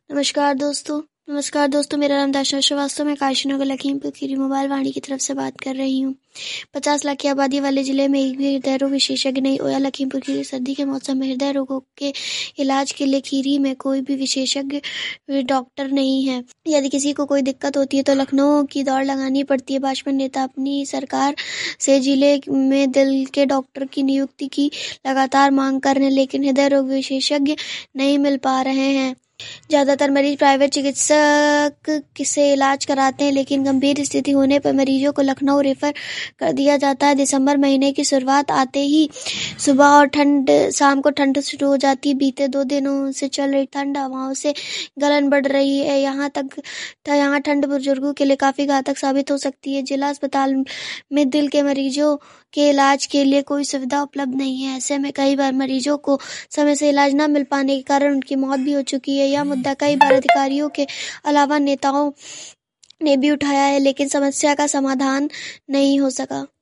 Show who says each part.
Speaker 1: नमस्कार दोस्तों, मेरा नाम दर्शना श्रीवास्तव। मैं काशीनगर लखीमपुर खीरी मोबाइल वाणी की तरफ से बात कर रही हूँ। 50 लाख की आबादी वाले जिले में एक भी हृदय रोग विशेषज्ञ नहीं होया। लखीमपुर खीरी सर्दी के मौसम में हृदय रोगों के इलाज के लिए खीरी में कोई भी विशेषज्ञ डॉक्टर नहीं है। यदि किसी को कोई दिक्कत होती है तो लखनऊ की दौड़ लगानी पड़ती है। भाजपा नेता अपनी सरकार से जिले में दिल के डॉक्टर की नियुक्ति की लगातार मांग कर रहे हैं, लेकिन हृदय रोग विशेषज्ञ नहीं मिल पा रहे हैं। ज्यादातर मरीज प्राइवेट चिकित्सक से इलाज कराते हैं, लेकिन गंभीर स्थिति होने पर मरीजों को लखनऊ रेफर कर दिया जाता है। दिसंबर महीने की शुरुआत आते ही सुबह और शाम को ठंड शुरू हो जाती है। बीते 2 दिनों से चल रही ठंड हवाओं से गलन बढ़ रही है। यहाँ ठंड बुजुर्गों के लिए काफी घातक साबित हो सकती है। जिला अस्पताल में दिल के मरीजों के इलाज के लिए कोई सुविधा उपलब्ध नहीं है। ऐसे में कई बार मरीजों को समय से इलाज न मिल पाने के कारण उनकी मौत भी हो चुकी है। यह मुद्दा कई बार अधिकारियों के अलावा नेताओं ने भी उठाया है, लेकिन समस्या का समाधान नहीं हो सका।